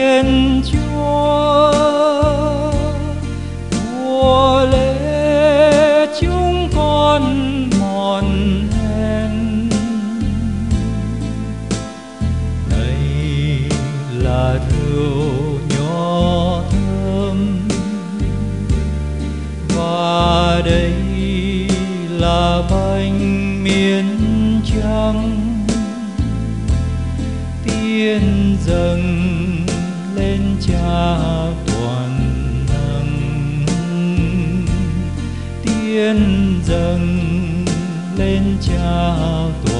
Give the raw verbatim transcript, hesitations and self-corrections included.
Thiên Chúa, của lễ chúng con mòn hen. Đây là rượu nho thơm, và đây là bánh miến trắng, tiên dâng lên Cha toàn năng, tiên dâng lên Cha toàn